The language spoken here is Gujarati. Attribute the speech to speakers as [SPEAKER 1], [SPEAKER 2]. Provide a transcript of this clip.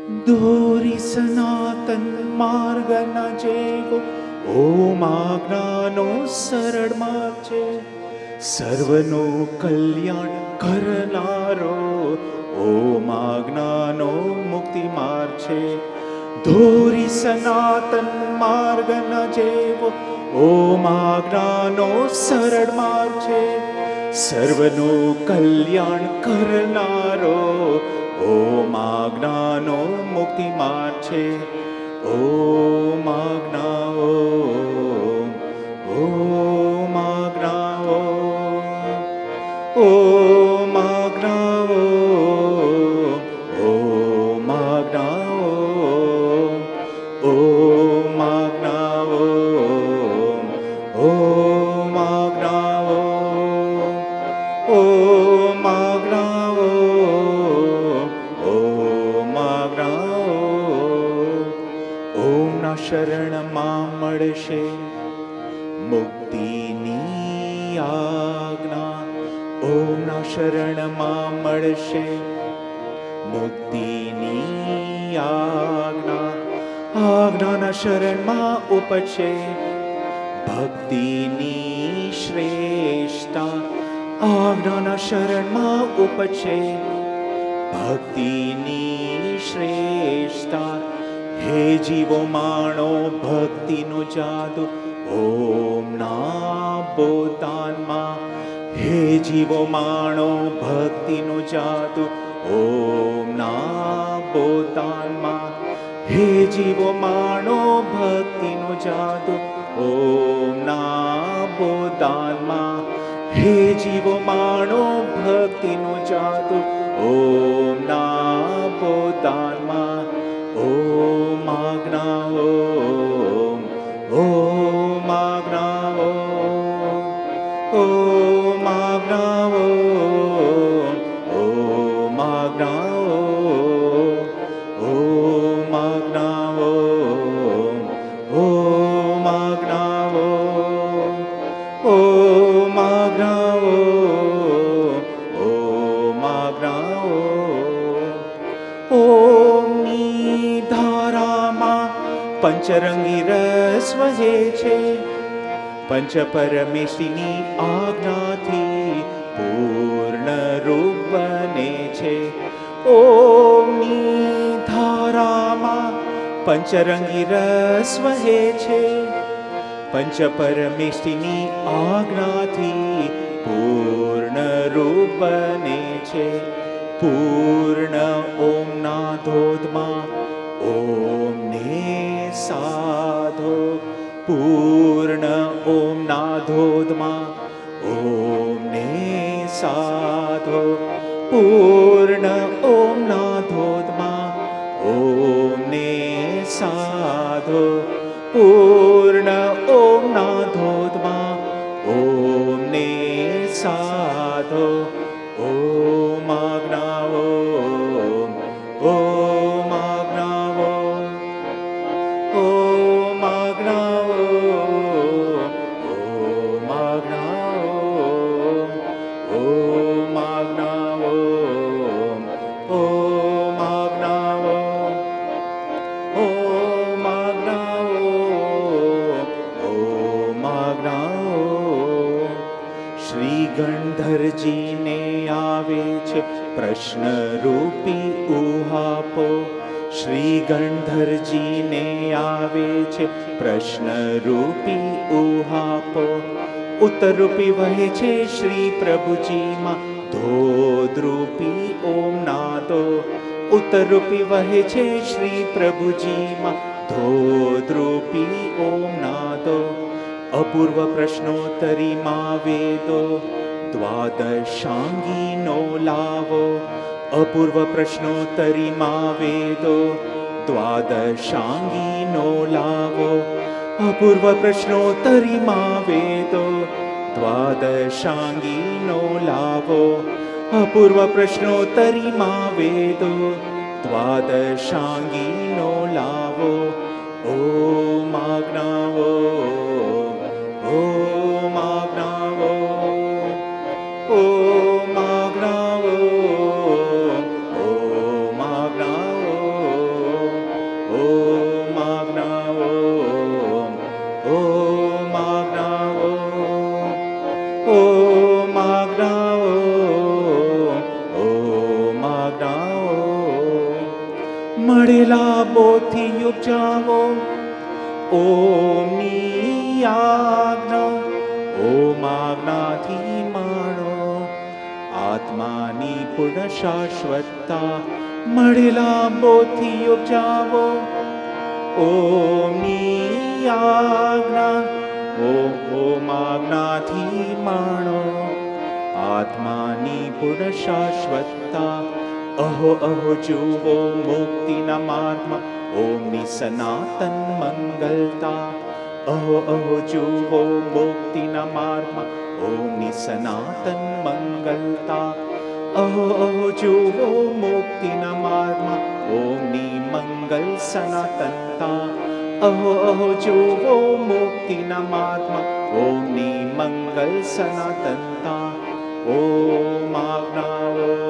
[SPEAKER 1] દોરી સનાતન માર્ગ ન જેવો ઓમ આજ્ઞાનો સરળ માર્ગ છે. સર્વનું કલ્યાણ કરનારો ઓમ આજ્ઞાનો મુક્તિ માર્ગ છે. દોરી સનાતન માર્ગ ન જેવો ઓમ આજ્ઞાનો સરળ માર્ગ છે. સર્વનું કલ્યાણ કરનારો ઓમ આજ્ઞાનો મુક્તિ માર્ગ છે. ઓમ આજ્ઞા ઓમ આજ્ઞા ઓમ આજ્ઞા ઓમ આજ્ઞા ઓમ આજ્ઞા ઓમ આજ્ઞા ઓમ આજ્ઞા ઓમ આજ્ઞા ઓમના શરણમાં મળશે મુક્તિની આજ્ઞા. ઓમના શરણમાં મળશે મુક્તિની આજ્ઞા. આજ્ઞાના શરણમાં ઉપજશે ભક્તિની શ્રેષ્ઠતા. આજ્ઞાના શરણમાં ઉપજશે ભક્તિની શ્રેષ્ઠતા. હે જીવો માણો ભક્તિનું જાદુ ઓમના બોતાનમાં. હે જીવો માણો ભક્તિનું જાદુ ઓમના બોતાનમાં. હે જીવો માણો ભક્તિનું જાદુ ઓમના બોતાનમાં. હે જીવો માણો ભક્તિનું જાદુ ઓમના બોતાનમાં. ઓમ આજ્ઞા ઓમ આજ્ઞા ઓમ આજ્ઞા ઓમ આજ્ઞા ઓમ આજ્ઞા ઓમ આજ્ઞા ઓમ આજ્ઞા ઓમ આજ્ઞા ઓમની ધારામાં પંચરંગી રસ વહે છે. પંચ પરમેશની આજ્ઞાથી પૂર્ણ રૂપ બને છે. ઓમની ધારામાં પંચરંગી રસ વહે છે. પંચ પરમેશની આજ્ઞાથી પૂર્ણ રૂપ બને છે. પૂર્ણ ઓમના ધોધમાં ઓમને સાધો. પૂર્ણ ઓમના ધોધમાં ઓમને સાધો. પૂર્ણ ઓમના ધોધમાં ઓમને સાધો. પૂર્ણ ઓમના ધોધમાં ઓમને સાધો. ઓમ આજ્ઞા ઓમ આજ્ઞા ઓમ આજ્ઞા ઓમ આજ્ઞા ઓમ આજ્ઞા ઓમ આજ્ઞા ઓમ આજ્ઞા ઓમ આજ્ઞા. શ્રી ગણધરજીને આવે છે પ્રશ્ન રૂપી ઉહાપો. શ્રી ગણધરજીને આવે છે પ્રશ્ન રૂપી ઉહાપો. ઉત્તરરૂપી વહે છે શ્રી પ્રભુજીમાં ધોધરૂપી ઓમ નાદો. ઉત્તરરૂપી વહે છે શ્રી પ્રભુજીમાં ધોધરૂપી ઓમ નાદો. અપૂર્વ પ્રશ્નોત્તરીમાં વેદો દ્વાદશાંગીનો લાવો. અપૂર્વ પ્રશ્નોત્તરીમાં વેદો દ્વાદશાંગીનો લાવો. અપૂર્વ પ્રશ્નોત્તરીમાં વેદો દ્વાદશાંગીનો લાવો. અપૂર્વ પ્રશ્નોત્તરીમાં વેદો દ્વાદશાંગીનો લાવો. ઓમ આજ્ઞા ઓમ આજ્ઞા ઓમ આજ્ઞા ઓમ આજ્ઞા મળેલા બોથી ઉપજાવો. ઓમની આજ્ઞા, ઓમ આજ્ઞાથી માણો. આત્માની પૂર્ણ શાશ્વતતા મળેલા બોથી ઉપજાવો. ઓમની આજ્ઞા, ઓમ આજ્ઞાથી માણો. આત્માની પૂર્ણ શાશ્વતતા. અહો અહો જુઓ મુક્તિના માર્ગમાં ઓમની સનાતન મંગલતા. અહો અહો જુઓ મુક્તિના માર્ગમાં ઓમની સનાતન મંગલતા. અહો અહો જુઓ મુક્તિના માર્ગમાં ઓમની મંગલ સનાતનતા. અહો અહો જુઓ મુક્તિના માર્ગમાં ઓમની મંગલ સનાતનતા. ઓમ આજ્ઞાઓ.